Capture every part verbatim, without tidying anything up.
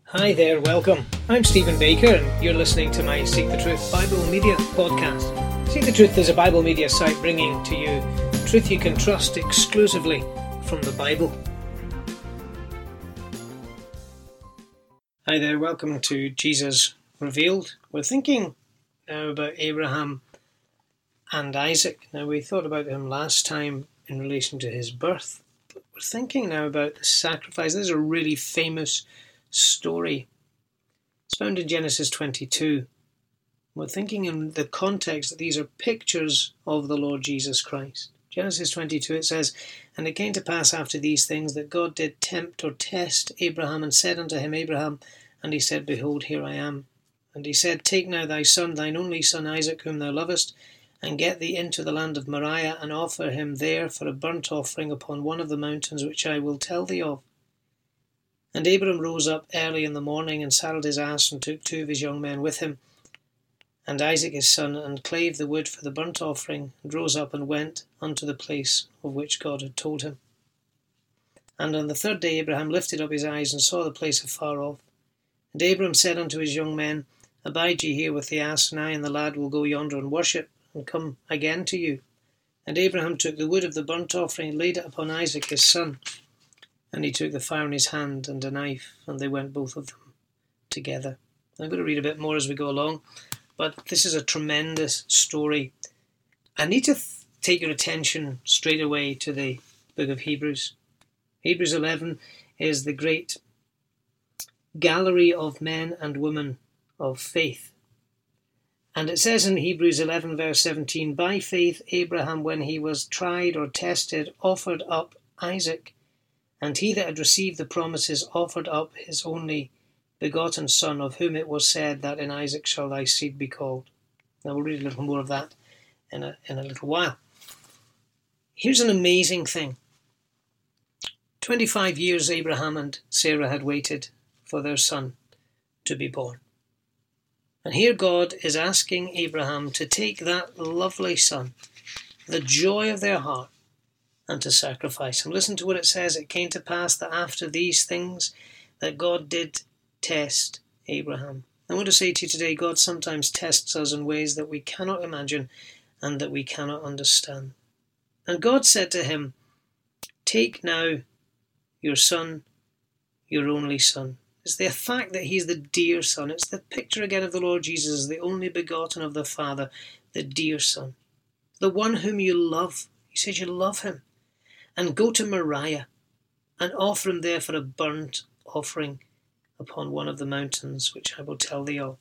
Hi there, welcome. I'm Stephen Baker and you're listening to my Seek the Truth Bible Media podcast. Seek the Truth is a Bible media site bringing to you truth you can trust exclusively from the Bible. Hi there, welcome to Jesus Revealed. We're thinking now about Abraham and Isaac. Now we thought about him last time in relation to his birth, but we're thinking now about the sacrifice. This is a really famous story. It's found in Genesis twenty-two. We're thinking in the context that these are pictures of the Lord Jesus Christ. Genesis twenty-two, it says, "And it came to pass after these things that God did tempt or test Abraham, and said unto him, Abraham, and he said, Behold, here I am. And he said, Take now thy son, thine only son Isaac, whom thou lovest, and get thee into the land of Moriah, and offer him there for a burnt offering upon one of the mountains which I will tell thee of. And Abram rose up early in the morning, and saddled his ass, and took two of his young men with him, and Isaac his son, and clave the wood for the burnt offering, and rose up and went unto the place of which God had told him. And on the third day Abraham lifted up his eyes, and saw the place afar off. And Abram said unto his young men, Abide ye here with the ass, and I and the lad will go yonder and worship, and come again to you. And Abraham took the wood of the burnt offering, and laid it upon Isaac his son. And he took the fire in his hand and a knife, and they went both of them together." I'm going to read a bit more as we go along, but this is a tremendous story. I need to th- take your attention straight away to the book of Hebrews. Hebrews eleven is the great gallery of men and women of faith. And it says in Hebrews eleven verse seventeen, "By faith Abraham, when he was tried or tested, offered up Isaac. And he that had received the promises offered up his only begotten son, of whom it was said that in Isaac shall thy seed be called." Now we'll read a little more of that in a, in a little while. Here's an amazing thing. twenty-five years Abraham and Sarah had waited for their son to be born. And here God is asking Abraham to take that lovely son, the joy of their heart, and to sacrifice him. Listen to what it says. "It came to pass that after these things that God did test Abraham." I want to say to you today, God sometimes tests us in ways that we cannot imagine and that we cannot understand. "And God said to him, Take now your son, your only son." It's the fact that he's the dear son. It's the picture again of the Lord Jesus, the only begotten of the Father, the dear son, the one whom you love. He says you love him. "And go to Moriah, and offer him there for a burnt offering upon one of the mountains which I will tell thee of."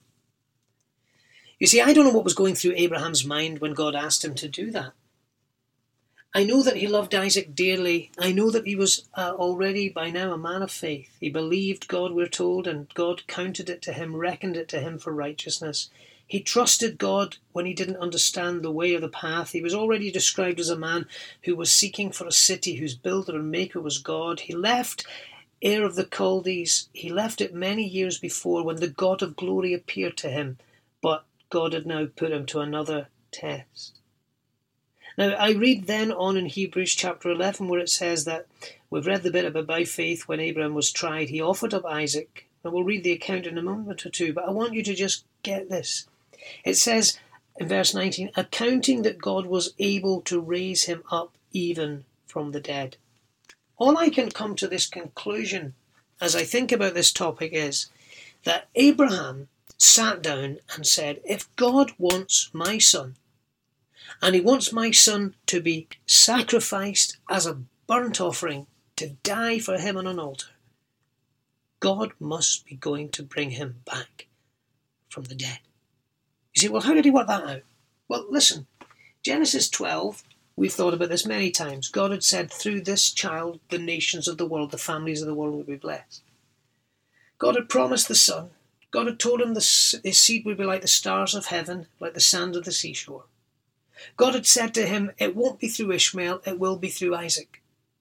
You see, I don't know what was going through Abraham's mind when God asked him to do that. I know that he loved Isaac dearly. I know that he was uh, already by now a man of faith. He believed God, we're told, and God counted it to him, reckoned it to him for righteousness. He trusted God when he didn't understand the way or the path. He was already described as a man who was seeking for a city whose builder and maker was God. He left Ur of the Chaldees. He left it many years before when the God of glory appeared to him. But God had now put him to another test. Now, I read then on in Hebrews chapter eleven where it says that we've read the bit about by faith when Abraham was tried. He offered up Isaac. And we'll read the account in a moment or two. But I want you to just get this. It says in verse nineteen, "Accounting that God was able to raise him up even from the dead." All I can come to this conclusion as I think about this topic is that Abraham sat down and said, if God wants my son, and he wants my son to be sacrificed as a burnt offering, to die for him on an altar, God must be going to bring him back from the dead. You say, well, how did he work that out? Well, listen, Genesis twelve, we've thought about this many times. God had said, through this child, the nations of the world, the families of the world would be blessed. God had promised the son. God had told him the, his seed would be like the stars of heaven, like the sand of the seashore. God had said to him, it won't be through Ishmael, it will be through Isaac.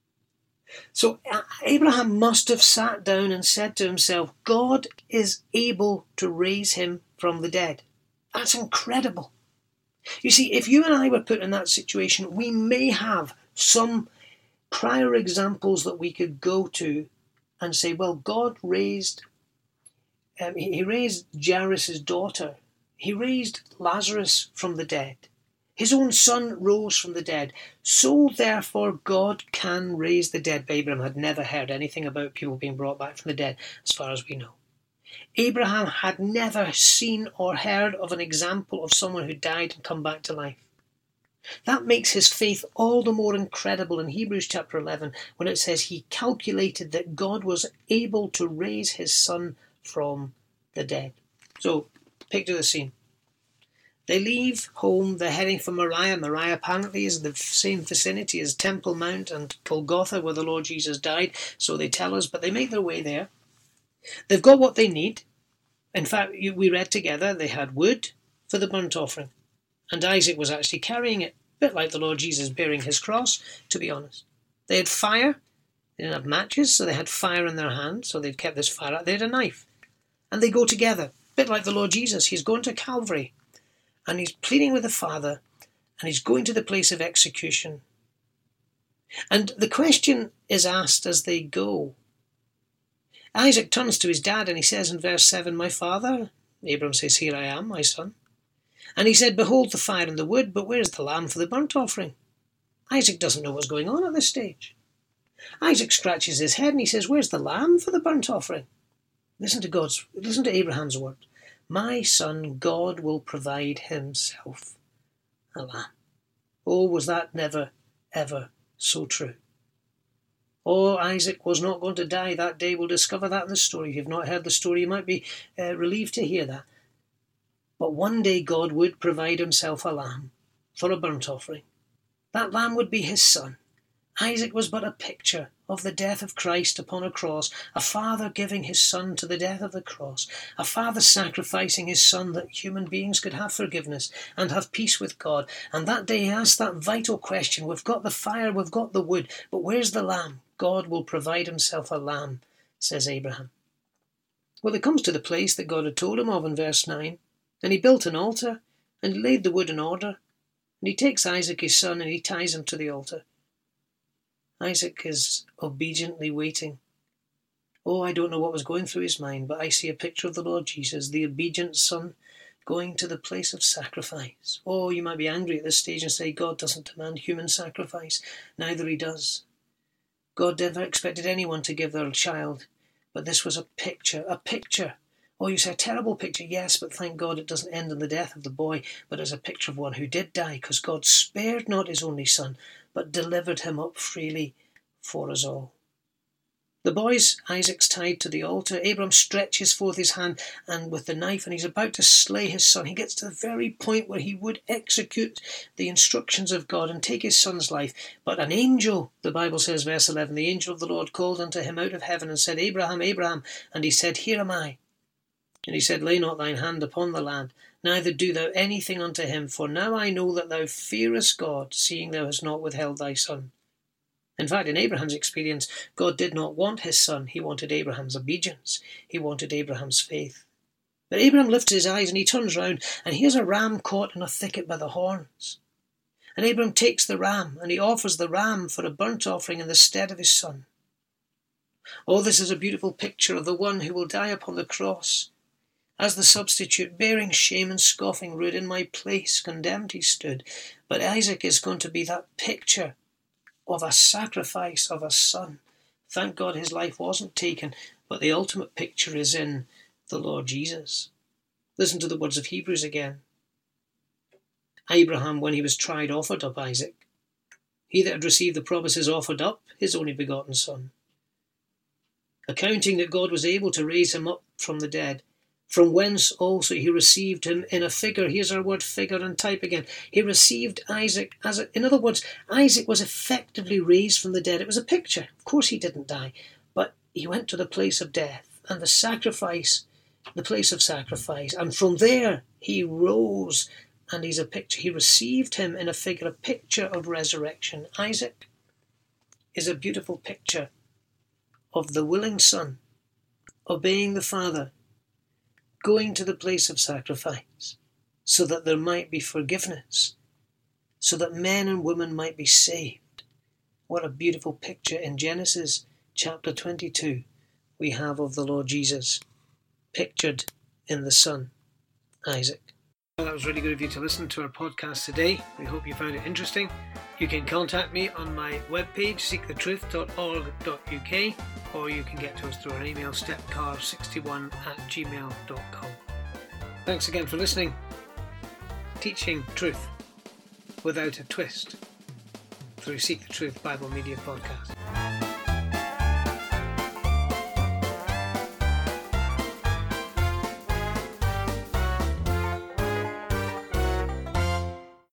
So Abraham must have sat down and said to himself, God is able to raise him from the dead. That's incredible. You see, if you and I were put in that situation, we may have some prior examples that we could go to and say, well, God raised um, he, he raised Jairus' daughter. He raised Lazarus from the dead. His own son rose from the dead. So therefore God can raise the dead. But Abraham had never heard anything about people being brought back from the dead, as far as we know. Abraham had never seen or heard of an example of someone who died and come back to life. That makes his faith all the more incredible in Hebrews chapter eleven, when it says he calculated that God was able to raise his son from the dead. So, picture the scene. They leave home, they're heading for Moriah. Moriah apparently is the same vicinity as Temple Mount and Golgotha, where the Lord Jesus died, so they tell us, but they make their way there. They've got what they need. In fact, we read together, they had wood for the burnt offering, and Isaac was actually carrying it, a bit like the Lord Jesus bearing his cross, to be honest. They had fire. They didn't have matches, so they had fire in their hand, so they'd kept this fire out. They had a knife. And they go together, a bit like the Lord Jesus. He's going to Calvary, and he's pleading with the Father, and he's going to the place of execution. And the question is asked as they go. Isaac turns to his dad and he says in verse seven, "My father?" Abram says, "Here I am, my son." And he said, "Behold the fire and the wood, but where's the lamb for the burnt offering?" Isaac doesn't know what's going on at this stage. Isaac scratches his head and he says, "Where's the lamb for the burnt offering?" Listen to God's, listen to Abraham's word. "My son, God will provide himself a lamb." Oh, was that never, ever so true? Oh, Isaac was not going to die that day. We'll discover that in the story. If you've not heard the story, you might be uh, relieved to hear that. But one day God would provide himself a lamb for a burnt offering. That lamb would be his son. Isaac was but a picture of the death of Christ upon a cross, a father giving his son to the death of the cross, a father sacrificing his son that human beings could have forgiveness and have peace with God. And that day he asked that vital question. We've got the fire, we've got the wood, but where's the lamb? God will provide himself a lamb, says Abraham. Well, it comes to the place that God had told him of in verse nine, and he built an altar, and he laid the wood in order, and he takes Isaac his son, and he ties him to the altar. Isaac is obediently waiting. Oh, I don't know what was going through his mind, but I see a picture of the Lord Jesus, the obedient son, going to the place of sacrifice. Oh, you might be angry at this stage and say, God doesn't demand human sacrifice. Neither he does. God never expected anyone to give their child, but this was a picture, a picture. Oh, you say, a terrible picture, yes, but thank God it doesn't end in the death of the boy, but as a picture of one who did die, because God spared not his only son, but delivered him up freely for us all. The boy's, Isaac's tied to the altar. Abram stretches forth his hand and with the knife, and he's about to slay his son. He gets to the very point where he would execute the instructions of God and take his son's life. But an angel, the Bible says, verse eleven, the angel of the Lord called unto him out of heaven and said, Abraham, Abraham. And he said, Here am I. And he said, Lay not thine hand upon the lad, neither do thou anything unto him, for now I know that thou fearest God, seeing thou hast not withheld thy son. In fact, in Abraham's experience, God did not want his son. He wanted Abraham's obedience. He wanted Abraham's faith. But Abraham lifts his eyes and he turns round, and here's a ram caught in a thicket by the horns. And Abraham takes the ram, and he offers the ram for a burnt offering in the stead of his son. Oh, this is a beautiful picture of the one who will die upon the cross. As the substitute, bearing shame and scoffing rude, in my place condemned he stood. But Isaac is going to be that picture of a sacrifice of a son. Thank God his life wasn't taken, but the ultimate picture is in the Lord Jesus. Listen to the words of Hebrews again. Abraham, when he was tried, offered up Isaac. He that had received the promises offered up his only begotten son, accounting that God was able to raise him up from the dead, from whence also he received him in a figure. Here's our word figure and type again. He received Isaac as a, in other words, Isaac was effectively raised from the dead. It was a picture. Of course he didn't die, but he went to the place of death and the sacrifice, the place of sacrifice. And from there he rose, and he's a picture. He received him in a figure, a picture of resurrection. Isaac is a beautiful picture of the willing son, obeying the father, going to the place of sacrifice, so that there might be forgiveness, so that men and women might be saved. What a beautiful picture in Genesis chapter twenty-two we have of the Lord Jesus. pictured in the son, Isaac. Well, that was really good of you to listen to our podcast today. We hope you found it interesting. You can contact me on my webpage, seek the truth dot org dot U K, or you can get to us through our email, stepcar sixty-one at gmail dot com. Thanks again for listening. Teaching truth without a twist through Seek the Truth Bible Media Podcast.